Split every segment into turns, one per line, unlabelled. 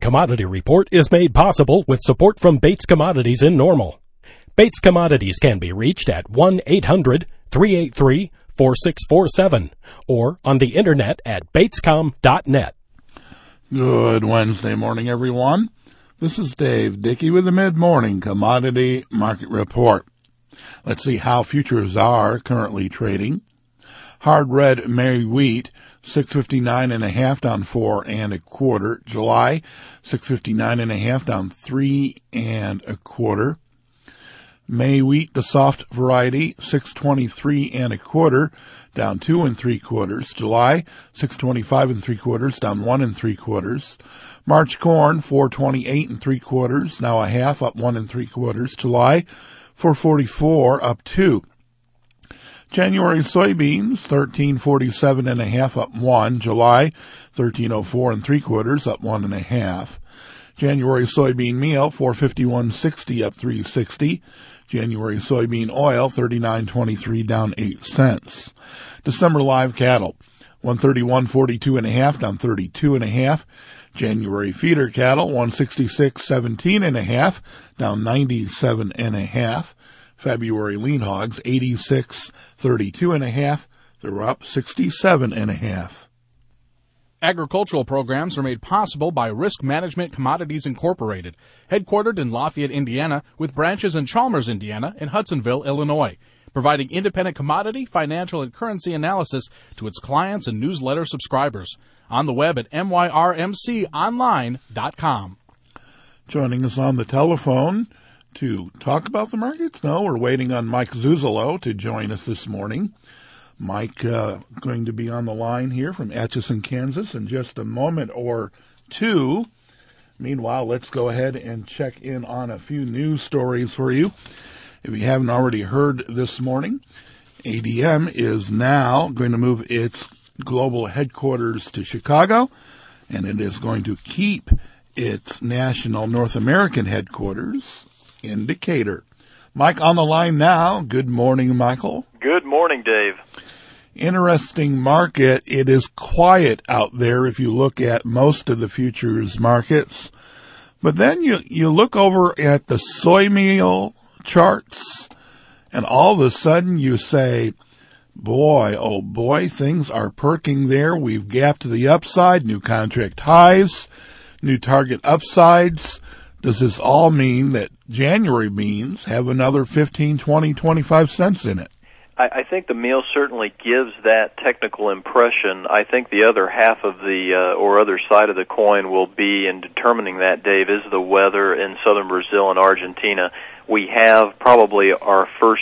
Commodity Report is made possible with support from Bates Commodities in Normal. Bates Commodities can be reached at 1-800-383-4647 or on the internet at batescom.net.
Good Wednesday morning, everyone. This is Dave Dickey with the Mid-Morning Commodity Market Report. Let's see how futures are currently trading. Hard red May wheat, 659.5 down 4 1/4. July, 659.5 down 3 1/4. May wheat, the soft variety, 623 1/4, down 2 3/4. July, 625 3/4, down 1 3/4. March corn, 428 3/4, now a half, up 1 3/4. July, 444, up 2. January soybeans, 1347.5, up 1. July, 1304 3/4, up 1 1/2. January soybean meal, 451.60, up 3.60. January soybean oil, 39.23, down 8 cents. December live cattle, 131.42.5, down 32.5. January feeder cattle, 166.17.5, down 97.5. February lean hogs, 86.32.5, they're up 67.5.
Agricultural programs are made possible by Risk Management Commodities Incorporated, headquartered in Lafayette, Indiana, with branches in Chalmers, Indiana, and Hudsonville, Illinois, providing independent commodity, financial, and currency analysis to its clients and newsletter subscribers. On the web at myrmconline.com.
Joining us on the telephone to talk about the markets? No, we're waiting on Mike Zuzolo to join us this morning. Mike going to be on the line here from Atchison, Kansas in just a moment or two. Meanwhile, let's go ahead and check in on a few news stories for you. If you haven't already heard this morning, ADM is now going to move its global headquarters to Chicago, and it is going to keep its national North American headquarters in Decatur. Mike on the line now. Good morning, Michael.
Good morning, Dave.
Interesting market. It is quiet out there if you look at most of the futures markets. But then you look over at the soy meal charts, and all of a sudden you say, boy, oh boy, things are perking there. We've gapped to the upside, new contract highs, new target upsides. Does this all mean that January beans have another 15, 20, 25 cents in it?
I think the meal certainly gives that technical impression. I think the other half of the, or other side of the coin will be in determining that, Dave, is the weather in southern Brazil and Argentina. We have probably our first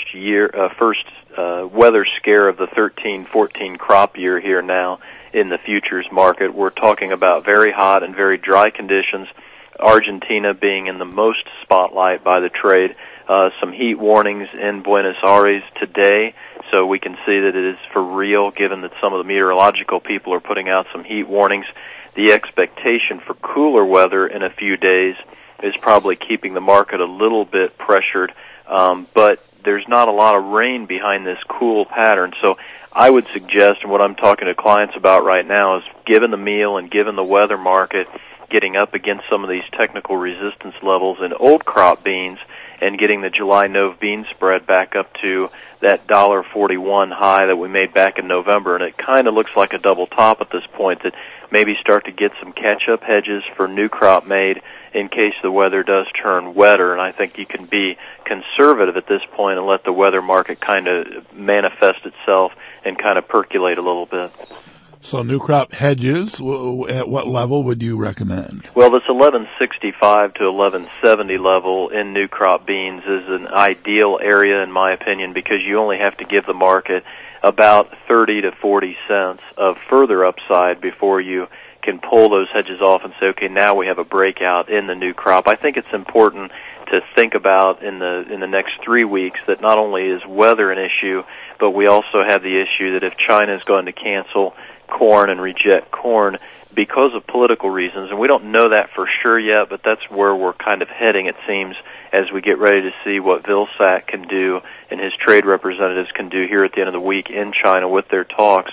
weather scare of the 13-14 crop year here now in the futures market. We're talking about very hot and very dry conditions, Argentina being in the most spotlight by the trade. Some heat warnings in Buenos Aires today, so we can see that it is for real, given that some of the meteorological people are putting out some heat warnings. The expectation for cooler weather in a few days is probably keeping the market a little bit pressured, but there's not a lot of rain behind this cool pattern. So I would suggest, and what I'm talking to clients about right now, is given the meal and given the weather market getting up against some of these technical resistance levels in old crop beans, and getting the July Nove bean spread back up to that $1.41 high that we made back in November. And it kind of looks like a double top at this point, that maybe start to get some catch-up hedges for new crop made in case the weather does turn wetter. And I think you can be conservative at this point and let the weather market kind of manifest itself and kind of percolate a little bit.
So new crop hedges, at what level would you recommend?
Well, this 1165 to 1170 level in new crop beans is an ideal area, in my opinion, because you only have to give the market about 30 to 40 cents of further upside before you can pull those hedges off and say, okay, now we have a breakout in the new crop. I think it's important to think about in the next 3 weeks that not only is weather an issue, but we also have the issue that if China is going to cancel corn and reject corn because of political reasons, and we don't know that for sure yet, but that's where we're kind of heading, it seems, as we get ready to see what Vilsack can do and his trade representatives can do here at the end of the week in China with their talks.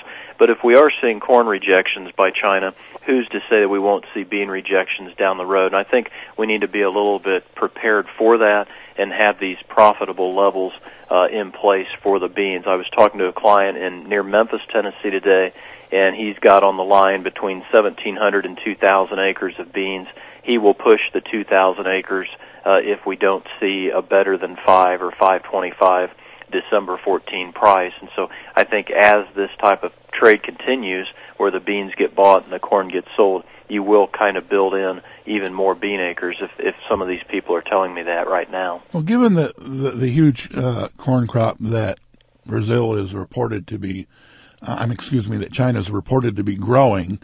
But if we are seeing corn rejections by China, who's to say that we won't see bean rejections down the road? And I think we need to be a little bit prepared for that and have these profitable levels in place for the beans. I was talking to a client near Memphis, Tennessee today, and he's got on the line between 1,700 and 2,000 acres of beans. He will push the 2,000 acres if we don't see a better than 5 or 5.25 December 14 price. And so I think as this type of trade continues, where the beans get bought and the corn gets sold, you will kind of build in even more bean acres if some of these people are telling me that right now.
Well, given the huge corn crop that Brazil is reported to be, that China is reported to be growing,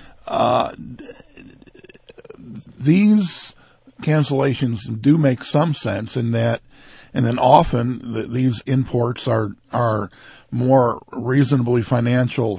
these cancellations do make some sense in that, and then often these imports are more reasonably financial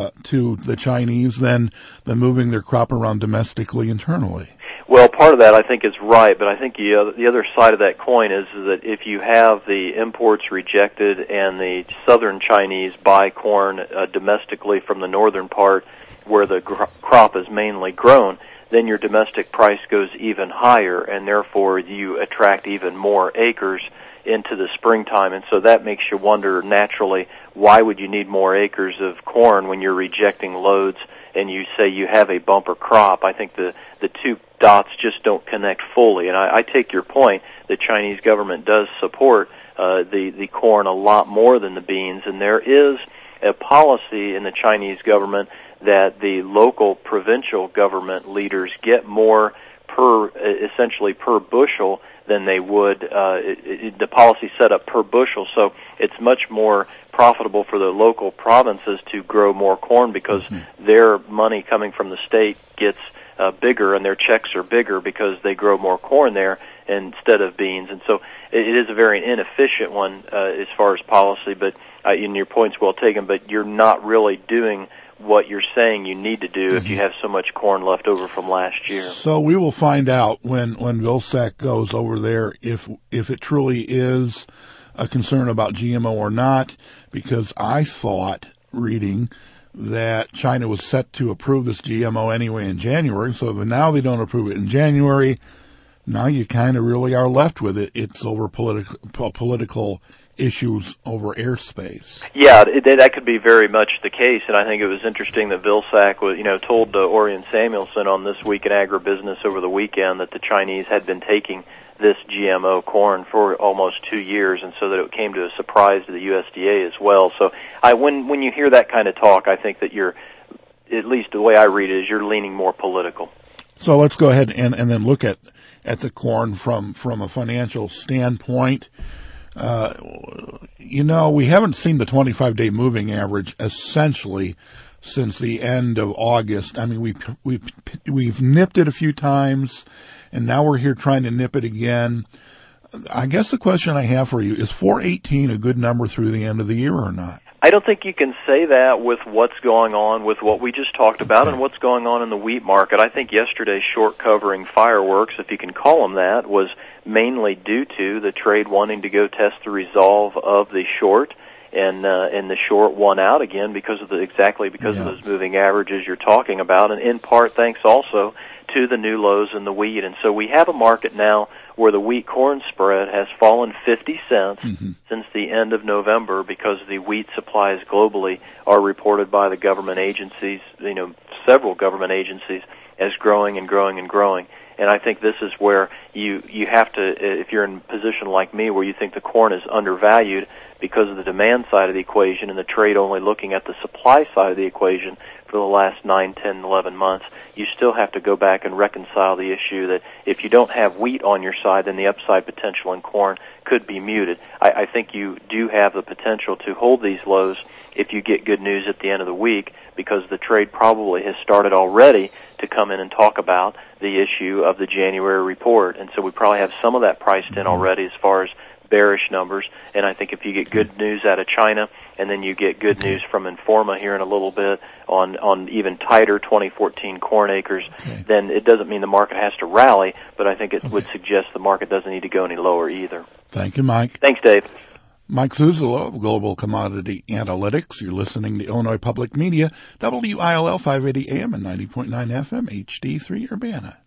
to the Chinese than moving their crop around domestically internally.
Well, part of that I think is right, but I think the other side of that coin is that if you have the imports rejected and the southern Chinese buy corn domestically from the northern part where the crop is mainly grown, then your domestic price goes even higher, and therefore you attract even more acres into the springtime. And so that makes you wonder naturally, why would you need more acres of corn when you're rejecting loads and you say you have a bumper crop? I think the two dots just don't connect fully. And I take your point. The Chinese government does support the corn a lot more than the beans, and there is a policy in the Chinese government that the local provincial government leaders get more essentially per bushel than they would, the policy set up per bushel, so it's much more profitable for the local provinces to grow more corn because their money coming from the state gets bigger and their checks are bigger because they grow more corn there instead of beans. And so it is a very inefficient one as far as policy, but and your point's well taken, but you're not really doing what you're saying you need to do if you have so much corn left over from last year.
So we will find out when Vilsack goes over there if it truly is a concern about GMO or not, because I thought, reading, that China was set to approve this GMO anyway in January, so now they don't approve it in January. Now you kind of really are left with it. It's over political issues over airspace.
Yeah, that could be very much the case, and I think it was interesting that Vilsack told Orion Samuelson on This Week in Agribusiness over the weekend that the Chinese had been taking this GMO corn for almost 2 years, and so that it came to a surprise to the USDA as well. So when you hear that kind of talk, I think that you're, at least the way I read it, is you're leaning more political.
So let's go ahead and then look at the corn from a financial standpoint. We haven't seen the 25-day moving average essentially since the end of August. I mean, we've nipped it a few times, and now we're here trying to nip it again. I guess the question I have for you is 418 a good number through the end of the year or not?
I don't think you can say that with what's going on with what we just talked about and what's going on in the wheat market. I think yesterday's short covering fireworks, if you can call them that, was mainly due to the trade wanting to go test the resolve of the short, and the short won out again because of those moving averages you're talking about, and in part thanks also to the new lows in the wheat. And so we have a market now where the wheat-corn spread has fallen 50 cents since the end of November because the wheat supplies globally are reported by the government agencies, several government agencies, as growing and growing and growing. And I think this is where you have to, if you're in a position like me where you think the corn is undervalued because of the demand side of the equation and the trade only looking at the supply side of the equation for the last 9, 10, 11 months, you still have to go back and reconcile the issue that if you don't have wheat on your side, then the upside potential in corn could be muted. I think you do have the potential to hold these lows if you get good news at the end of the week, because the trade probably has started already to come in and talk about the issue of the January report. And so we probably have some of that priced in already as far as bearish numbers. And I think if you get good news out of China and then you get good news from Informa here in a little bit on even tighter 2014 corn acres, then it doesn't mean the market has to rally, but I think it would suggest the market doesn't need to go any lower either.
Thank you, Mike.
Thanks, Dave.
Mike Zuzolo of Global Commodity Analytics. You're listening to Illinois Public Media, WILL 580 AM and 90.9 FM, HD3 Urbana.